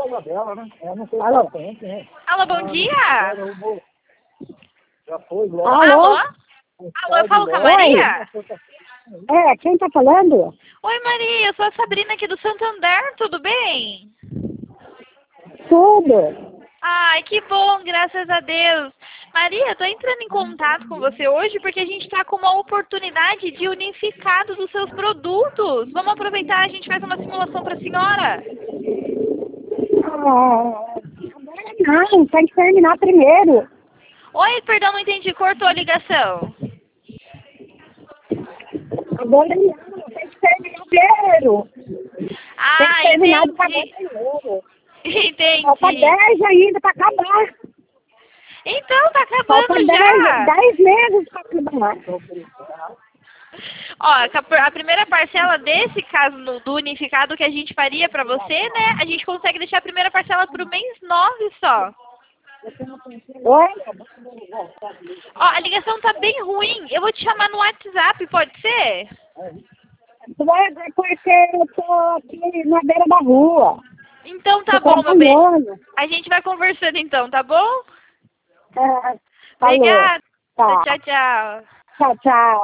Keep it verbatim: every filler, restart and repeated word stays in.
uma dela, né? Eu não sei Alô? se tem, tem. Alô, bom dia. Já foi, Alô? Alô? Alô, eu falo com a Maria? É, quem tá falando? Oi, Maria, eu sou a Sabrina aqui do Santander, tudo bem? Tudo. Ai, que bom, graças a Deus. Maria, eu tô entrando em contato com você hoje porque a gente tá com uma oportunidade de unificado dos seus produtos. Vamos aproveitar, a gente faz uma simulação pra senhora. Ah, não, tem que terminar primeiro. Oi, perdão, não entendi, cortou a ligação. Agora não, tem que terminar primeiro. Tem que Ah, terminar de pagar entendi. primeiro. Entendi. Falta dez ainda pra acabar. Então, tá Falta acabando dez, já. dez meses pra acabar. Ó, a primeira parcela desse caso no- do unificado que a gente faria pra você, né? A gente consegue deixar a primeira parcela pro mês nove só. Oi? Ó, a ligação tá bem ruim. Eu vou te chamar no WhatsApp, pode ser? Vai, vai, porque eu tô aqui na beira da rua. Então tá Tô bom, meu bem. trabalhando. A gente vai conversando então, tá bom? É, falou. Obrigada. Tá. Tchau, tchau. Tchau, tchau.